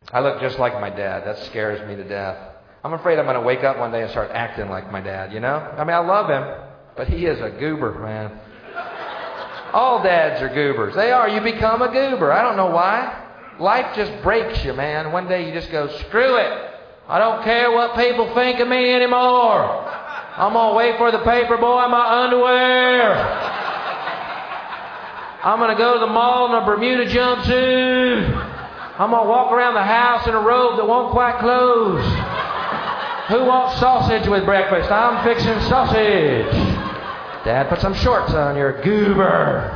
I look just like my dad. That scares me to death. I'm afraid I'm going to wake up one day and start acting like my dad, you know? I mean, I love him, but he is a goober, man. All dads are goobers. They are. You become a goober. I don't know why. Life just breaks you, man. One day you just go, screw it. I don't care what people think of me anymore. I'm going to wait for the paper boy in my underwear. I'm going to go to the mall in a Bermuda jumpsuit. I'm going to walk around the house in a robe that won't quite close. Who wants sausage with breakfast? I'm fixing sausage. Dad, put some shorts on, you're a goober.